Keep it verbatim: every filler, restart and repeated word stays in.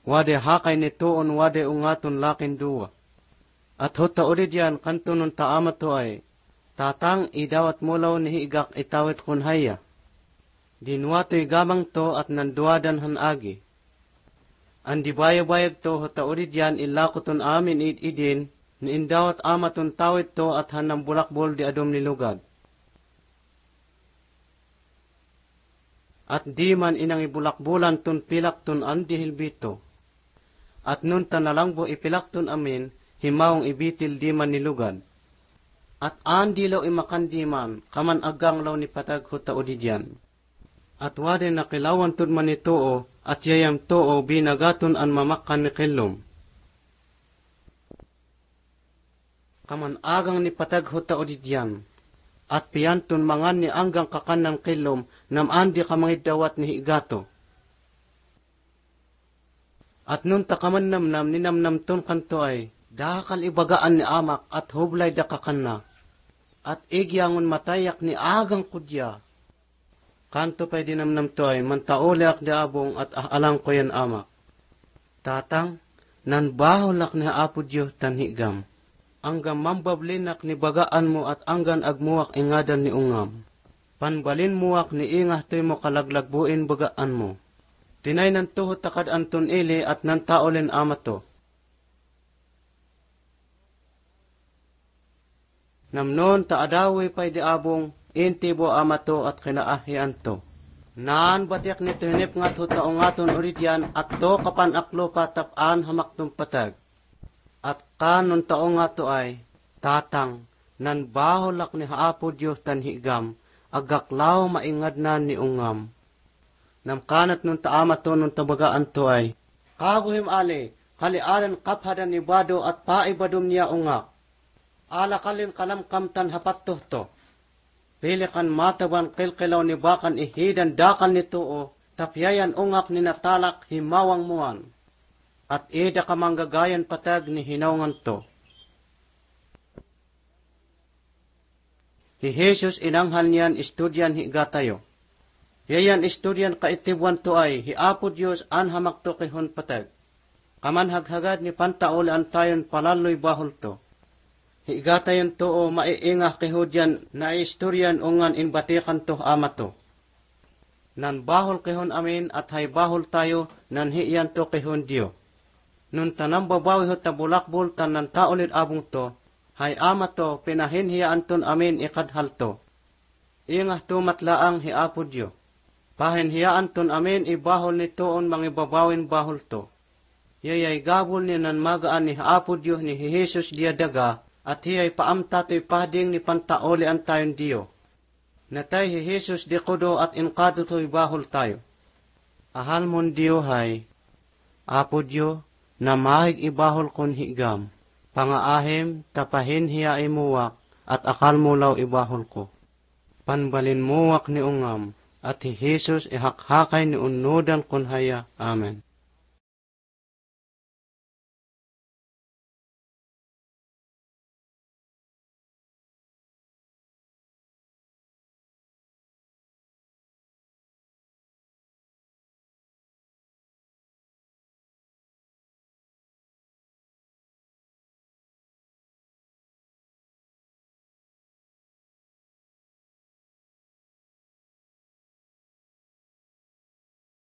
wade hakay ni tuon wade ungaton lakin duwa. At hota urid yan kanto nun taama to ay, tatang idawat mulaw ni higak itawit kun haya. Dinwato'y gamang to at nanduwadan han agi. Andi bayag-bayag to hota urid yan ilakoton amin id-idin, ni indawat amaton tawit to at hanang bulakbol di adom nilugad. At di man inang ibulakbulan ton pilak ton andi hilbito. At nun tanalangbo ipilak ton amin, himawang ibitil di man nilugad. At andi law imakandi man, kaman agang law ni patag huta udidyan. At wade nakilawan ton man itoo, at yayam too binagaton an mamakan ni kilom. Kaman agang ni patag huta udidyan. At piyanton mangan ni anggang kakan ng kilom, nam andi kamangidawat ni higato. At nun takaman namnam ninamnam ton kanto ay, dakal ibagaan ni amak at hublay da kakanna. At igyangon matayak ni agang kudya. Kanto pa'y dinamnam to ay, mantaoliak di abong at alang ko yan amak. Tatang, nan baholak ni apo Diyo tan higam. Anggam mambablinak ni bagaan mo at anggan agmuwak ingadan ni ungam. Panbalin muwak ni ingah to'y mo kalaglagbuin bagaan mo. Tinay nan tuhot takad anton ili at nan taolin amato. Namnon taadawi pa'y di abong, intibo amato at kinaahian to. Naan batiak nito hinip ngat hutaong aton uridyan at to kapan aklo patapaan hamak tong patag. At kanon taong ato ay, tatang, nan baholak ni haapo Diyos tan higam, agaklaw maingad na ni ungam. Namkanat nun taama to nun tabagaan to ay, kaguhim ali, kalialan kaphadan ni bado at paibadom niya ungak. Ala kalin kalamkam tan hapat to to. Pilikan mataban kilkilaw ni bakan ihidan dakan ni tuo, tapyayan ungak ni natalak himawang muan. At ida ka manggagayan patag ni hinaungan to. Hi Jesus inanghal niyan istudyan higatayo. Yayan istudyan kaitibuan to ay, hi Apo Diyos an hamak to kihon patag. Kaman haghagad ni pantaolan tayon palaloy bahol to. Higatayon to o maiingah kihudyan na istoryan ungan inbatikan to ama to. Nan bahol kihon amin at hay bahol tayo nan hiyan to kihon Diyo. Nun tanang babawi ho tabulakbol tanan taolid abong to, hay ama to pinahinhiya anton amin ikadhal to. Ingah tumatlaang hi Apo Diyo. Pahinhiya anton amin ibahol ni toon mangibabawin bahol to. Yayay gabol ni nan magaan ni Apo Diyo ni Jesus diya daga, at hiyay paamta to'y pading ni pantaoli an tayon Diyo. Natay hi Jesus di kodo at inkado to'y bahol tayo. Ahal mon Diyo hay, Apo Diyo, na mahig ibahol kon higam, pangaahim tapahin hiya imuwak, at akal mo law ibahol ko. Panbalin muwak ni ungam, at hi Jesus ihakhakay ni unudan kon haya. Amen.